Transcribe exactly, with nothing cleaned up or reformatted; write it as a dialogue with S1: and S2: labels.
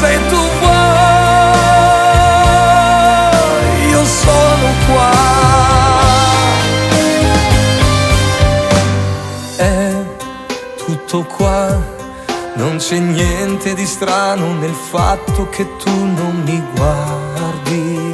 S1: come tu vuoi, io sono qua. È tutto qua, non c'è niente di strano nel fatto che tu non mi guardi.